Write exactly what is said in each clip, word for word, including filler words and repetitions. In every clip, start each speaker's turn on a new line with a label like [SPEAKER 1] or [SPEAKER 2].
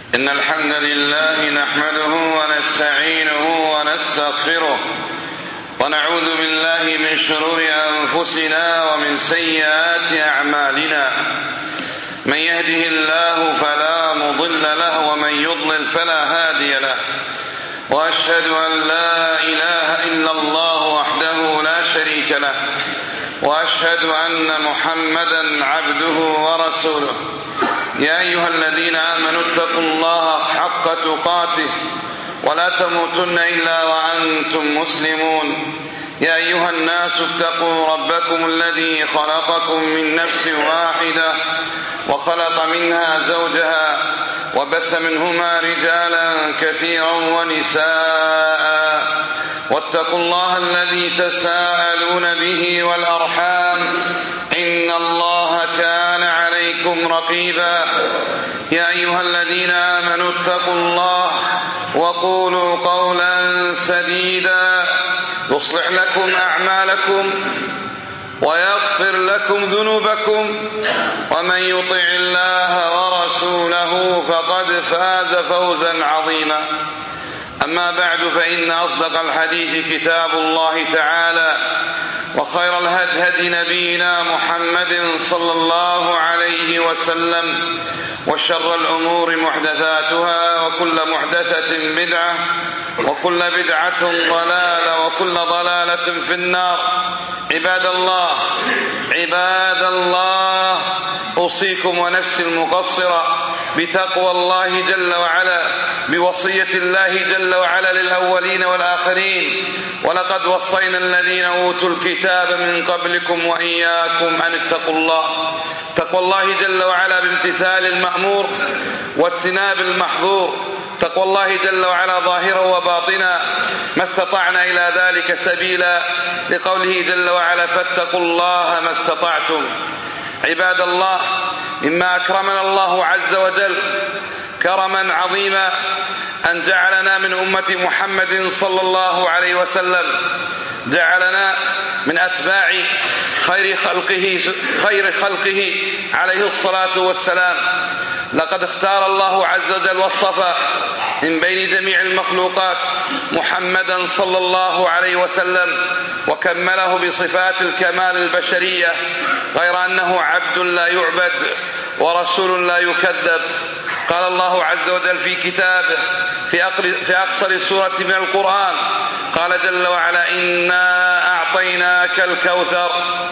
[SPEAKER 1] إن الحمد لله نحمده ونستعينه ونستغفره ونعوذ بالله من شرور أنفسنا ومن سيئات أعمالنا. من يهده الله فلا مضل له ومن يضلل فلا هادي له، وأشهد أن لا إله إلا الله وحده لا شريك له، وأشهد أن محمدا عبده ورسوله. يا أيها الذين آمنوا اتقوا الله حق تقاته ولا تموتن إلا وأنتم مسلمون. يا أيها الناس اتقوا ربكم الذي خلقكم من نفس واحدة وخلق منها زوجها وبث منهما رجالا كثيرا ونساء، واتقوا الله الذي تساءلون به والأرحام إن الله كان عليكم رقيبا. يا أيها الذين آمنوا اتقوا الله وقولوا قولا سديدا يصلح لكم أعمالكم ويغفر لكم ذنوبكم، ومن يطع الله ورسوله فقد فاز فوزا عظيما. أما بعد، فإن أصدق الحديث كتاب الله تعالى، وخير الهدي هدي نبينا محمد صلى الله عليه وسلم، وشر الأمور محدثاتها، وكل محدثة بدعة، وكل بدعة ضلالة، وكل ضلالة في النار. عباد الله عباد الله أوصيكم ونفسي المقصرة بتقوى الله جل وعلا، بوصية الله جل وعلا للأولين والآخرين. ولقد وصينا الذين أوتوا الكتاب من قبلكم وإياكم أن اتقوا الله. تقوى الله جل وعلا بامتثال المأمور واجتناب المحظور، تقوى الله جل وعلا ظاهرا وباطنا ما استطعنا إلى ذلك سبيلا، لقوله جل وعلا فاتقوا الله ما استطعتم. عباد الله، مما أكرمنا الله عز وجل كرما عظيما أن جعلنا من أمة محمد صلى الله عليه وسلم، جعلنا من أتباع خير خلقه خير خلقه عليه الصلاة والسلام. لقد اختار الله عز وجل واصطفى من بين جميع المخلوقات محمدا صلى الله عليه وسلم، وكمله بصفات الكمال البشرية، غير أنه عبد لا يعبد ورسول لا يكذب. قال الله عز وجل في كتابه في أقصر سورة من القرآن، قال جل وعلا إنا أعطيناك الكوثر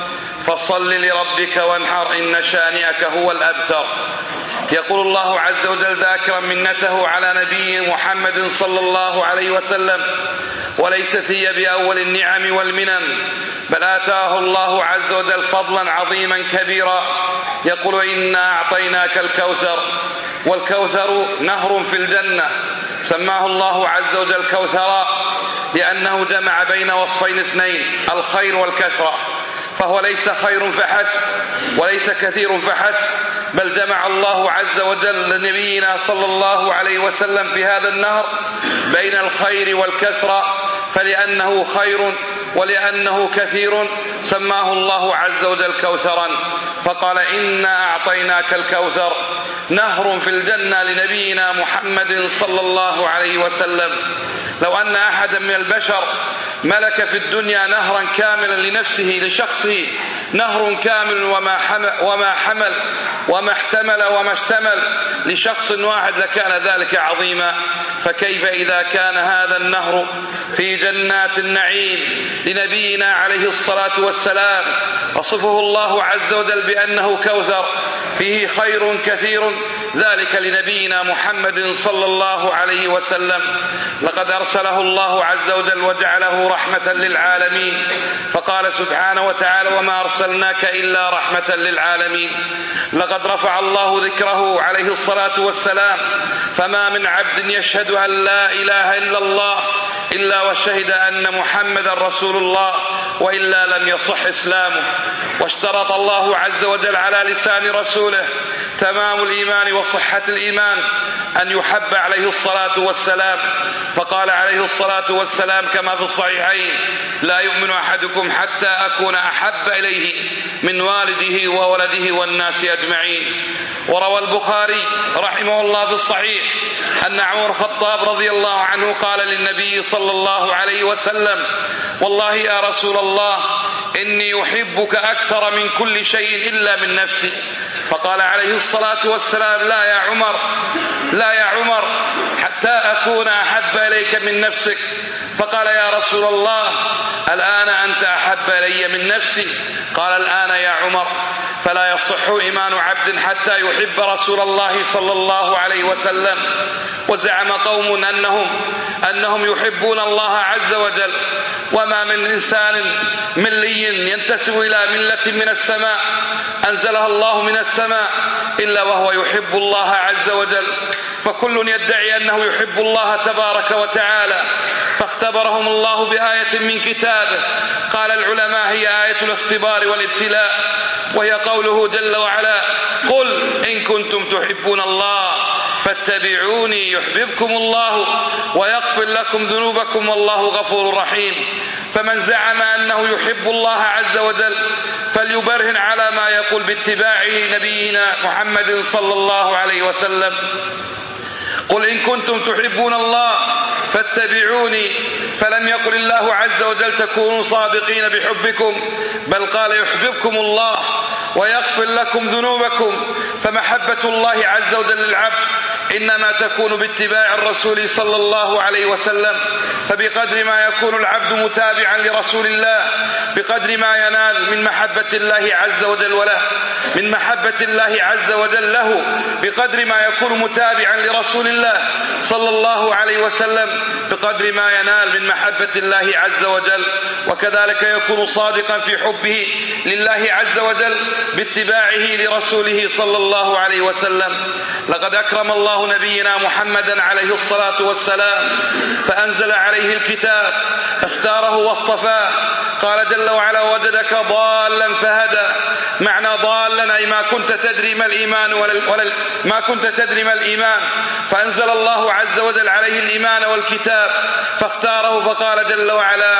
[SPEAKER 1] فصل لربك وانحر إن شانئك هو الأبتر. يقول الله عز وجل ذاكرا منته على نبيه محمد صلى الله عليه وسلم، وليست هي بأول النعم والمنن، بل آتاه الله عز وجل فضلا عظيما كبيرا. يقول إنا أعطيناك الكوثر، والكوثر نهر في الجنة، سماه الله عز وجل كوثرا لأنه جمع بين وصفين اثنين، الخير والكثرة، فهو ليس خير فحسب وليس كثير فحسب، بل جمع الله عز وجل لنبينا صلى الله عليه وسلم في هذا النهر بين الخير والكثرة، فلأنه خير ولأنه كثير سماه الله عز وجل كوثرا، فقال إنا أعطيناك الكوثر، نهر في الجنة لنبينا محمد صلى الله عليه وسلم. لو أن أحدا من البشر ملك في الدنيا نهرا كاملا لنفسه لشخصه، نهر كامل وما حمل وما حمل وما احتمل وما اشتمل لشخص واحد لكان ذلك عظيما، فكيف إذا كان هذا النهر في جنات النعيم لنبينا عليه الصلاة والسلام، وصفه الله عز وجل بأنه كوثر فيه خير كثير، ذلك لنبينا محمد صلى الله عليه وسلم. لقد أرسله الله عز وجل وجعله رحمة للعالمين، فقال سبحانه وتعالى وما أرسلناك إلا رحمة للعالمين. لقد رفع الله ذكره عليه الصلاة والسلام، فما من عبد يشهد أن لا إله إلا الله إلا وشهد أن محمد رسول الله، وإلا لم يصح إسلامه. واشترط الله عز وجل على لسان رسوله تمام الإيمان وصحة الإيمان أن يحب عليه الصلاة والسلام، فقال عليه الصلاة والسلام كما في الصحيحين: لا يؤمن أحدكم حتى أكون أحب إليه من والده وولده والناس أجمعين. وروى البخاري رحمه الله في الصحيح أن عمر الخطاب رضي الله عنه قال للنبي صلى الله عليه وسلم: والله يا رسول الله إني أحبك أكثر من كل شيء إلا من نفسي. فقال عليه الصلاة والسلام: لا يا عمر لا يا عمر حتى أكون أحب إليك من نفسك. فقال: يا رسول الله الآن أنت أحب إلي من نفسي. قال: الآن يا عمر. فلا يصح إيمان عبد حتى يحب رسول الله صلى الله عليه وسلم. وزعم قوم أنهم أنهم يحبون الله عز وجل، وما من إنسان ملي ينتسب إلى ملة من السماء أنزلها الله من السماء إلا وهو يحب الله عز وجل، فكل يدعي أنه يحب الله تبارك وتعالى. فاختبرهم الله بآية من كتابه، قال العلماء هي آية الاختبار والابتلاء، وهي قوله جل وعلا: قل إن كنتم تحبون الله فاتبعوني يحببكم الله ويغفر لكم ذنوبكم والله غفور رحيم. فمن زعم أنه يحب الله عز وجل فليبرهن على ما يقول باتباعه نبينا محمد صلى الله عليه وسلم. قل إن كنتم تحبون الله فاتبعوني، فلم يقل الله عز وجل تكونوا صادقين بحبكم، بل قال يحببكم الله ويغفر لكم ذنوبكم. فمحبة الله عز وجل للعبد إنما تكون باتباع الرسول صلى الله عليه وسلم. فبقدر ما يكون العبد متابعا لرسول الله بقدر ما ينال من محبة الله عز وجل وله من محبة الله عز وجل له بقدر ما يكون متابعا لرسول الله صلى الله عليه وسلم بقدر ما ينال من محبة الله عز وجل. وكذلك يكون صادقا في حبه لله عز وجل باتباعه لرسوله صلى الله عليه وسلم. لقد أكرم الله نبينا محمدا عليه الصلاة والسلام فأنزل عليه الكتاب، اختاره واصطفاه. قال جل وعلا: وجدك ضالا فهدى. معنى ضالا أي ما كنت تدري ما الإيمان ولا ما كنت تدري ما الإيمان، فأنزل الله عز وجل عليه الإيمان والكتاب فاختاره. فقال جل وعلا: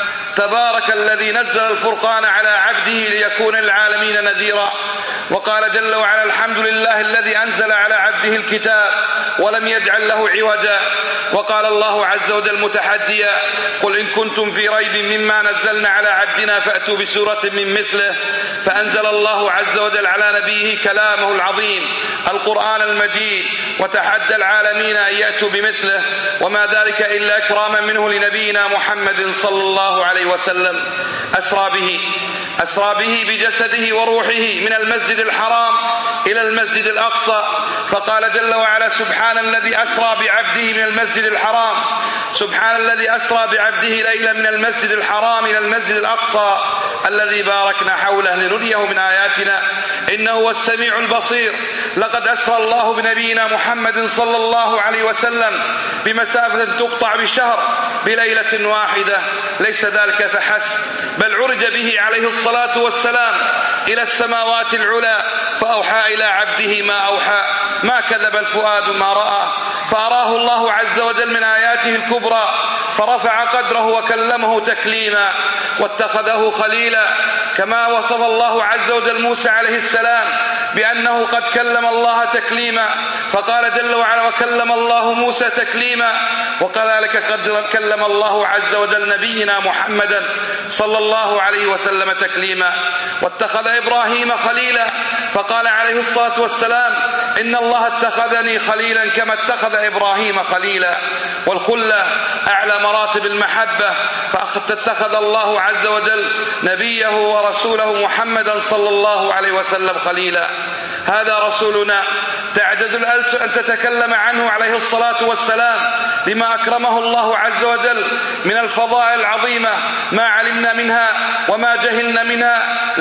[SPEAKER 1] تبارك الذي نزل الفرقان على عبده ليكون للعالمين نذيرا. وقال جل وعلا: الحمد لله الذي أنزل على عبده الكتاب ولم يجعل له عوجا. وقال الله عز وجل متحديا: قل إن كنتم في ريب مما نزلنا على عبدنا فأتوا بسورة من مثله. فأنزل الله عز وجل على نبيه كلامه العظيم القرآن المجيد وتحدى العالمين أن يأتوا بمثله، وما ذلك إلا إكراما منه لنبينا محمد صلى الله عليه وسلم. أسرى به أسرى به بجسده وروحه من المسجد الحرام إلى المسجد الأقصى. فقال جل وعلا: سبحان الذي أسرى بعبده من المسجد الحرام سبحان الذي أسرى بعبده ليلا من المسجد الحرام إلى المسجد الأقصى الذي باركنا حوله لنريه من آياتنا إنه هو السميع البصير. لقد أسرى الله بنبينا محمد صلى الله عليه وسلم بمسافة تقطع بشهر بليلة واحدة. ليس ذلك فحسب، بل عرج به عليه الصلاة والسلام إلى السماوات العلى فأوحى إلى عبده ما أوحى، ما كذب الفؤاد ما رأى. فأراه الله عز وجل من آياته الكبرى فرفع قدره وكلمه تكليما واتخذه خليلا، كما وصف الله عز وجل موسى عليه السلام بأنه قد كلم الله تكليما. فقال جل وعلا: وكلم الله موسى تكليما. وكذلك قد كلم الله عز وجل نبينا محمدا صلى الله عليه وسلم تكليما. واتخذ إبراهيم خليلا، فقال عليه الصلاة والسلام: إن الله اتخذني خليلا كما اتخذ إبراهيم خليلا. والخلة أعلى مراتب المحبة، فاتخذ الله عز وجل نبيه ورسوله محمدا صلى الله عليه وسلم خليلا. هذا رسولنا تعجز الألسن أن تتكلم عنه عليه الصلاة والسلام بما أكرمه الله عز وجل من الفضائل العظيمة، ما علمنا منها وما جهلنا منها،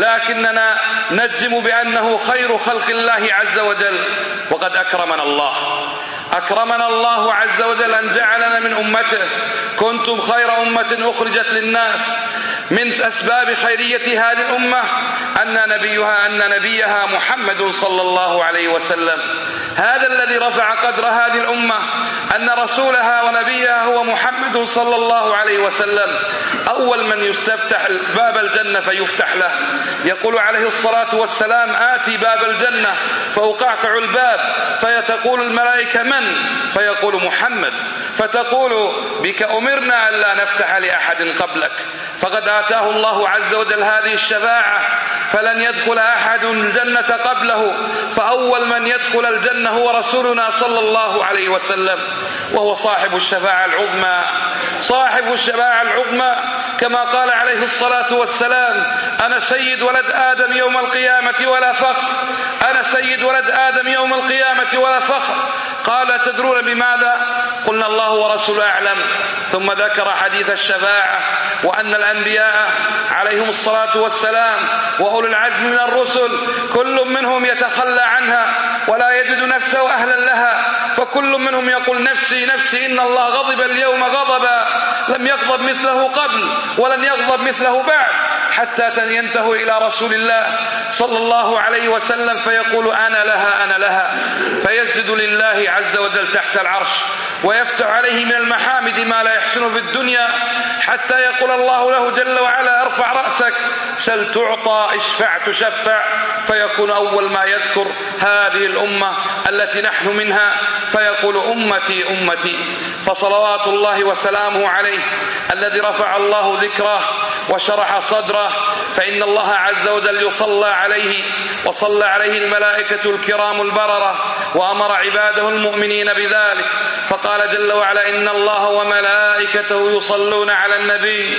[SPEAKER 1] لكننا نجزم بأنه خير خلق الله عز وجل. وقد أكرمنا الله أكرمنا الله عز وجل أن جعلنا من أمته. كنتم خير أمة أخرجت للناس من أسباب خيرية هذه الأمة أن نبيها أن نبيها محمد صلى الله عليه وسلم. هذا الذي رفع قدر هذه الأمة أن رسولها ونبيها هو محمد صلى الله عليه وسلم. أول من يستفتح باب الجنة فيفتح له. يقول عليه الصلاة والسلام: آتي باب الجنة فأقعقع الباب فتقول الملائكة: من؟ فيقول: محمد. فتقول: بك أمرنا ألا نفتح لأحد قبلك. فقد آتاه الله عز وجل هذه الشفاعة، فلن يدخل أحد الجنة قبله، فأول من يدخل الجنة هو رسولنا صلى الله عليه وسلم، وهو صاحب الشفاعة العظمى. صاحب الشفاعة العظمى كما قال عليه الصلاة والسلام: أنا سيد ولد آدم يوم القيامة ولا فخر. أنا سيد ولد آدم يوم القيامة ولا فخر. قال: تدرون بماذا؟ قلنا: الله ورسوله أعلم. ثم ذكر حديث الشفاعة، وأن الأنبياء عليهم الصلاة والسلام وأولو العزم من الرسل كل منهم يتخلى عنها ولا يجد نفسه أهلا لها، فكل منهم يقول: نفسي نفسي، إن الله غضب اليوم غضبا لم يغضب مثله قبل ولن يغضب مثله بعد، حتى ينتهوا إلى رسول الله صلى الله عليه وسلم فيقول: أنا لها أنا لها، فيسجد لله عز وجل تحت العرش ويفتح عليه من المحامد ما لا يحسن في الدنيا، حتى يقول الله له جل وعلا: ارفع رأسك سل تعطى، اشفع تشفع. فيكون أول ما يذكر هذه الأمة التي نحن منها فيقول: أمتي أمتي. فصلوات الله وسلامه عليه الذي رفع الله ذكره وشرح صدره، فإن الله عز وجل يصلى عليه وصلى عليه الملائكة الكرام البررة، وأمر عباده المؤمنين بذلك، فقال جل وعلا: إن الله وملائكته يصلون على النبي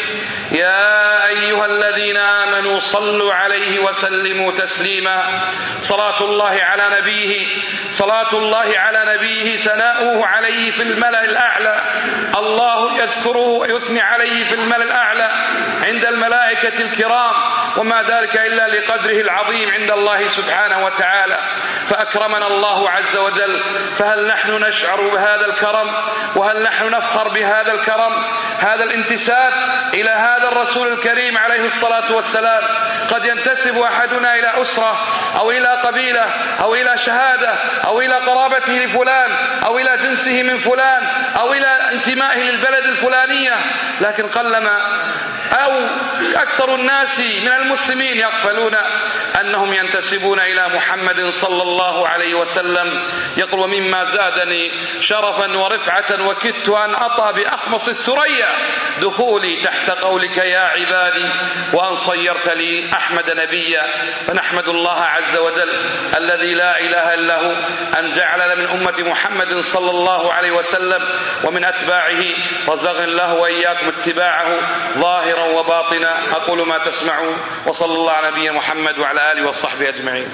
[SPEAKER 1] يا أيها الذين آمنوا صلوا عليه وسلموا تسليما. صلاة الله على نبيه صلاة الله على نبيه ثناؤه عليه في الملأ الأعلى. الله يذكره ويثني عليه في الملأ الأعلى عند الملائكة الكرام، وما ذلك إلا لقدره العظيم عند الله سبحانه وتعالى، فأكرمنا الله عز وجل. فهل نحن نشعر بهذا الكرم؟ وهل نحن نفخر بهذا الكرم؟ هذا الانتساب إلى هذا الرسول الكريم عليه الصلاة والسلام. قد ينتسب أحدنا إلى أسرة أو إلى قبيلة أو إلى شهادة أو إلى قرابته لفلان أو إلى جنسه من فلان أو إلى انتمائه للبلد الفلانية، لكن قلما أو أكثر الناس من المسلمين يغفلون أنهم ينتسبون إلى محمد صلى الله عليه وسلم. يقول: ومما زادني شرفا ورفعة وكدت أن أطأ بأخمص الثريا دخولي تحت قولك يا عبادي، وأن صيرت لي أحمد نبيا. فنحمد الله عز وجل الذي لا إله إلا هو أن جعلنا من أمة محمد صلى الله عليه وسلم ومن أتباعه، رزقنا الله وإياكم اتباعه ظاهرا وباطنا. أقول ما تسمعون، وصلى الله على نبينا محمد وعلى آله وصحبه أجمعين.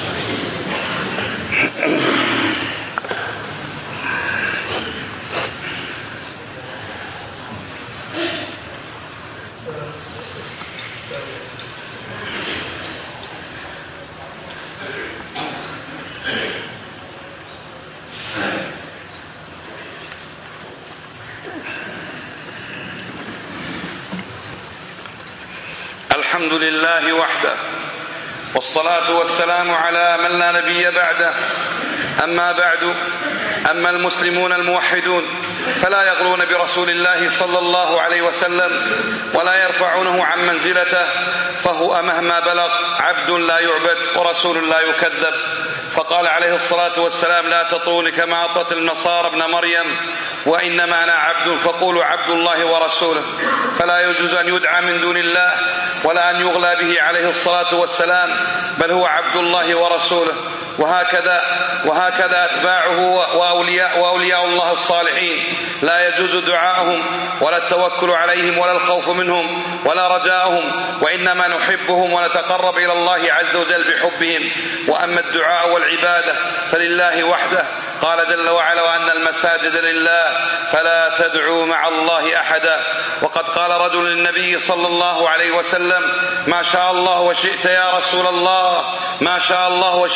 [SPEAKER 1] الحمد لله وحده، والصلاة والسلام على من لا نبي بعده. أما بعد، أما المسلمون الموحدون فلا يغلون برسول الله صلى الله عليه وسلم ولا يرفعونه عن منزلته، فهو مهما بلغ عبد لا يعبد ورسول لا يكذب. فقال عليه الصلاة والسلام: لا تطروني كما أطرت النصارى ابن مريم، وإنما أنا عبد فقولوا عبد الله ورسوله. فلا يجوز أن يدعى من دون الله ولا أن يغلى به عليه الصلاة والسلام، بل هو عبد الله ورسوله. وهكذا وهكذا أتباعه وأولياء, وأولياء الله الصالحين لا يجوز دعاءهم ولا التوكل عليهم ولا الخوف منهم ولا رجاءهم، وإنما نحبهم ونتقرب إلى الله عز وجل بحبهم. وأما الدعاء والعبادة فلله وحده، قال جل وعلا: وأن المساجد لله فلا تدعوا مع الله أحدا. وقد قال رجل للنبي صلى الله عليه وسلم: ما شاء الله وشئت يا رسول الله، ما شاء الله وشئت يا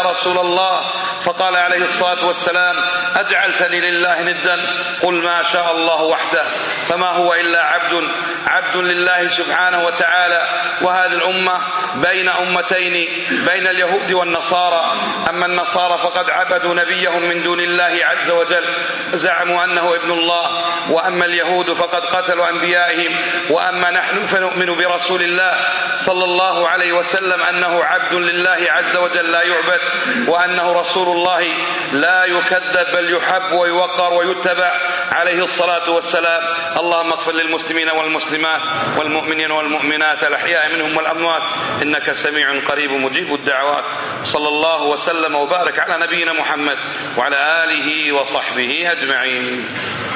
[SPEAKER 1] رسول الله، فقال عليه الصلاة والسلام: أجعلتني لله ندا؟ قل ما شاء الله وحده، فما هو إلا عبد عبد لله سبحانه وتعالى. وهذه الأمة بين أمتين، بين اليهود والنصارى. أما النصارى فقد عبدوا نبيهم من دون الله عز وجل، زعموا أنه ابن الله. وأما اليهود فقد قتلوا أنبيائهم. وأما نحن فنؤمن برسول الله صلى الله عليه وسلم أنه عبد لله عز وجل لا يعبد، وأنه رسول الله لا يكذب بل يحب ويوقر ويتبع عليه الصلاة والسلام. اللهم اغفر للمسلمين والمسلمات والمؤمنين والمؤمنات الأحياء منهم والأموات، إنك سميع قريب مجيب الدعوات. صلى الله وسلم وبارك على نبينا محمد وعلى آله وصحبه أجمعين.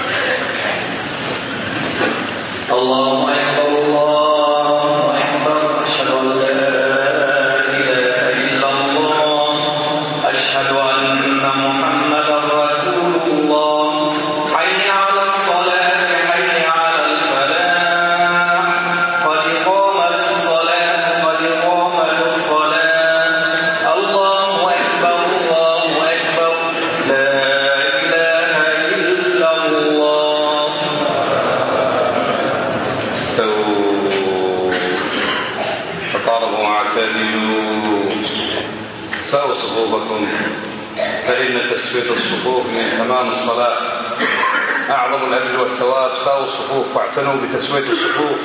[SPEAKER 2] الله أكبر الله أكبر. أشهد أن لا إله إلا الله، أشهد أن محمدا رسول الله. حي على الصلاة، حي على الفلاح، قد قامت الصلاة، قد قامت الصلاة. الله أكبر الله أكبر، لا إله إلا الله.
[SPEAKER 1] استووا فقاربوا واعتدلوا، ساووا صفوفكم، فإن تسوية الصفوف من تمام الصلاة، أعظم الأجر والثواب. ساووا الصفوف واعتنوا بتسوية الصفوف.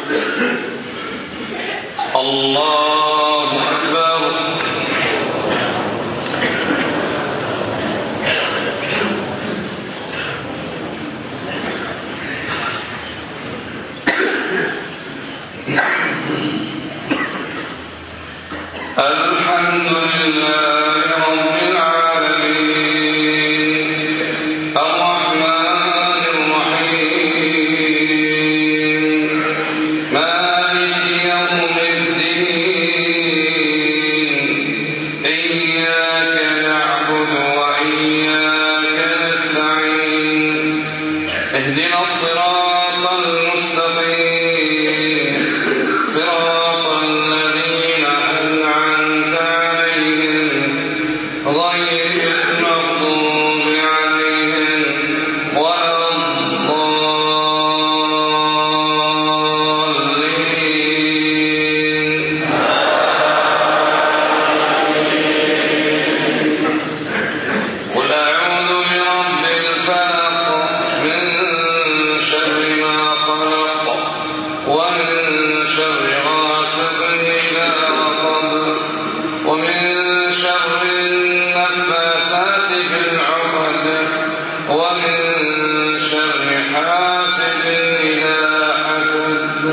[SPEAKER 1] الله أكبر. الحمد لله رب العالمين، الرحمن الرحيم، مالك يوم الدين، إياك نعبد وإياك نستعين، اهدنا الصراط المستقيم، صراط الذين أنعمت عليهم غير المغضوب عليهم ولا الضالين. قل أعوذ برب الفلق، من شر ما خلق، ومن شر غاسق إذا وقب، ومن شر النفاثات في العقد، ومن شر حاسد إذا حسد.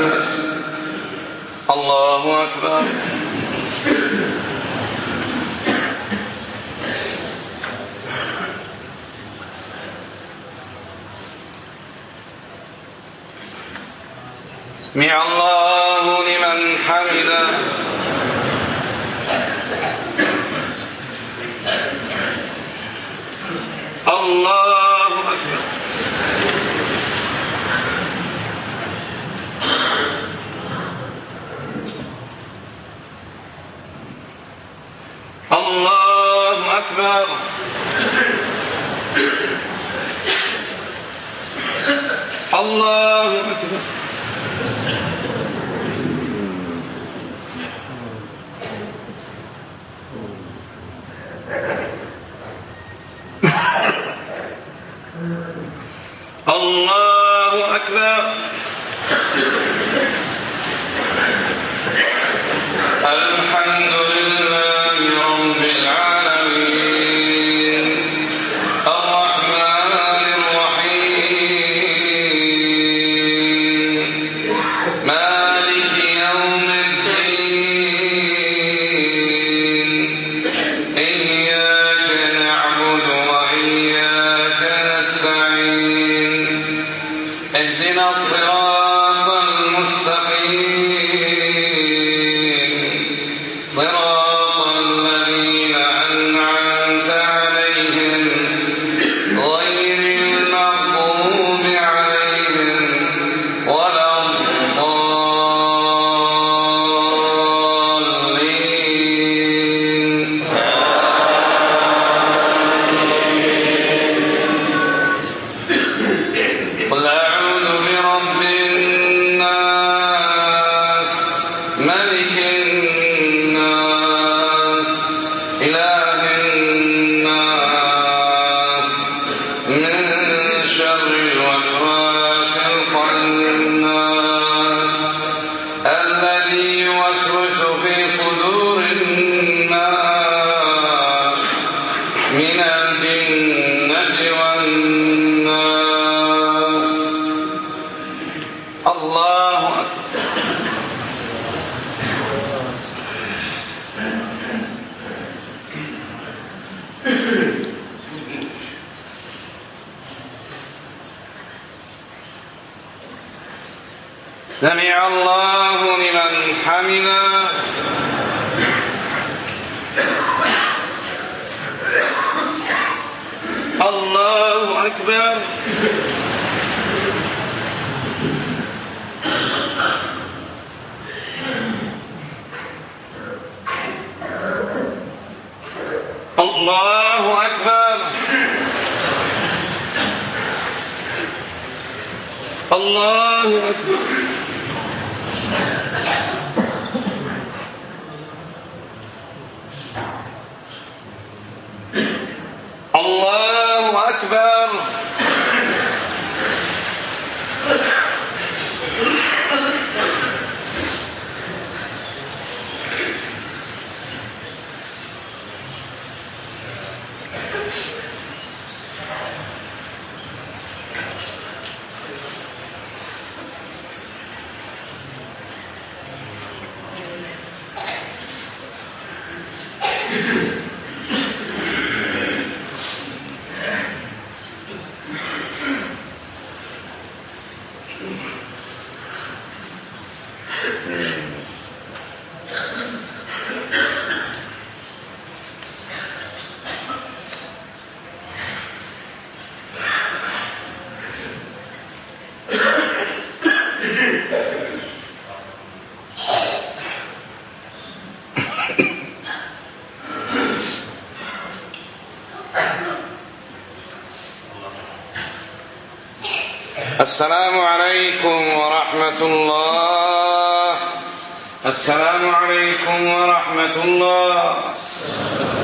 [SPEAKER 1] الله أكبر. سمع الله لمن حمده. الله أكبر. الله أكبر. الله أكبر. الله أكبر. الحمد لله رب العالمين، الرحمن الرحيم، مالك يوم الدين، إياك نعبد وإياك نستعين، اهدنا الصراط المستقيم، صراط الذين أنعمت عليهم غير المغضوب عليهم ولا الضالين. شر الوسواس الخناس الذي يوسوس في صدور الناس من الجنة والناس. الله أكبر. سمع الله لمن حمده. الله أكبر. الله أكبر. الله أكبر. الله أكبر. السلام عليكم ورحمة الله. السلام عليكم ورحمة الله.